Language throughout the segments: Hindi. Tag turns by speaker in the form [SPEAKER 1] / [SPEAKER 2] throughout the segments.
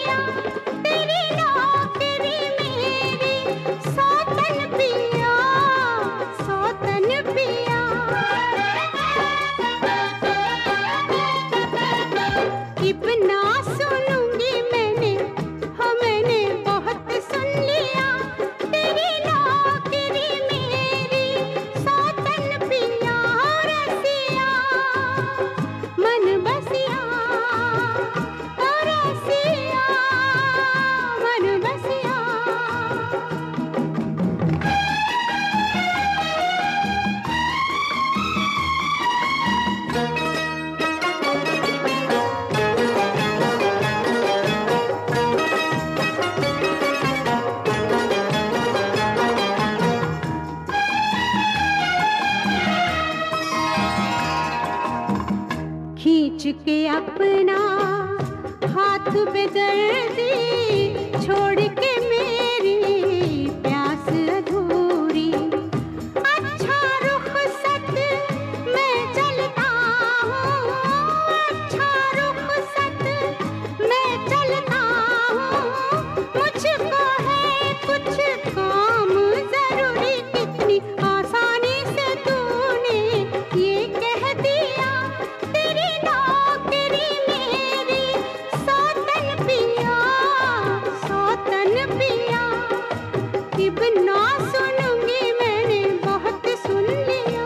[SPEAKER 1] खींच के अपना हाथ पे दर्दी, छोड़ के मेरी प्यास अधूरी। अच्छा रुखसत मैं चलता हूँ, अच्छा रुखसत मैं चलता हूँ। मुझको है कुछ काम जरूरी, कितनी आसानी से तूने ये कह दिया। तेरी नौकरी मेरी सौतन पिया, सौतन पिया। अब ना सुनूंगी, मैंने बहुत सुन लिया।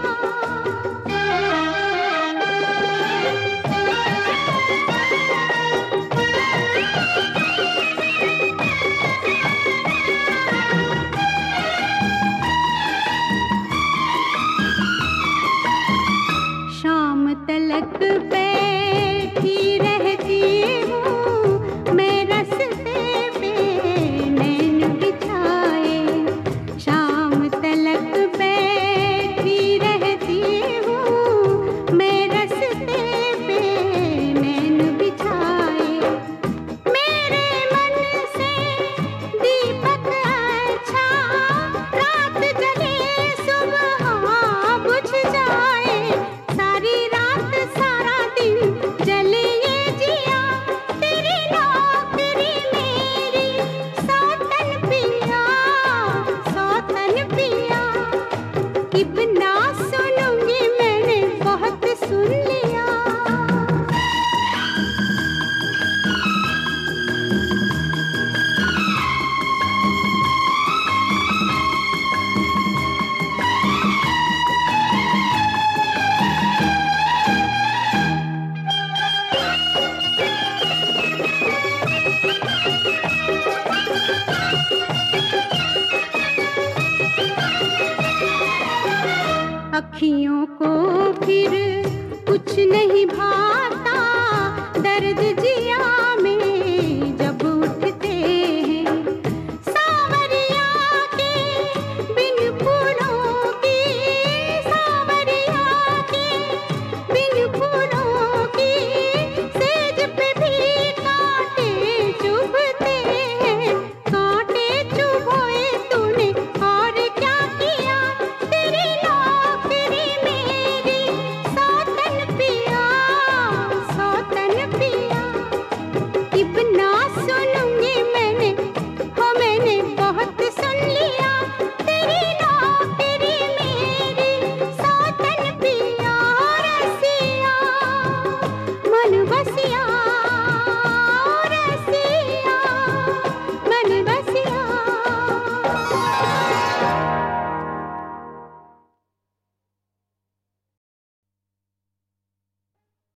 [SPEAKER 1] शाम तलक बैठी रहती हूँ मैं रस्ते पे नैन बिछाए। शाम तलक बैठी रहती हूँ मैं रस्ते पे नैन बिछाए। मेरे मन से दीपक अच्छा, रात जले सुबह बुझ जाए। सारी रात सारा दिन जले ये जिया। तेरी नौकरी मेरी सौतन पिया, सौतन पिया। अब ना सुनूंगी, मैंने बहुत सुन लिया। अखियों को फिर कुछ नहीं भाता।